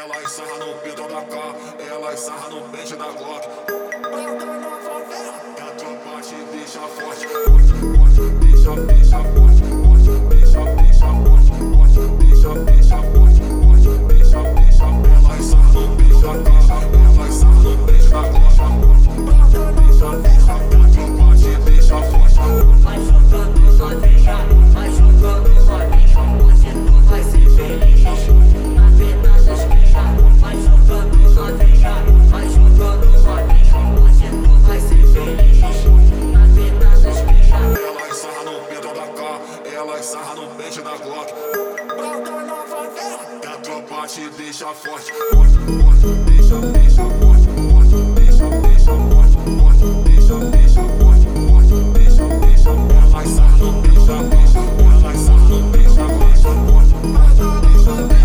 Ela sarra no peito da K, ela sarra no pente da Glock. Brota na favela, que a tropa te deixa forte, forte, forte, deixa forte, forte, deixa forte, forte, deixa forte, forte, deixa. Ela sarra no peito da K, ela sarra no pente da Glock. Brota na favela, que a tropa te deixa forte. Vai jogando novinha, vai jogando novinha, hoje tu vai ser feliz. Na vida das crias, vai jogando novinha, vai jogando novinha, hoje tu vai ser feliz. Na vida das crias. Ela sarra no peito da K, ela sarra no pente da Glock. Brota na favela, que a tropa te deixa forte, forte, forte, deixa forte, forte, deixa forte, forte, deixa forte, forte, deixa. Ela sarra no peito da Glock, ela sarra no pente da Glock, forte, forte, deixa.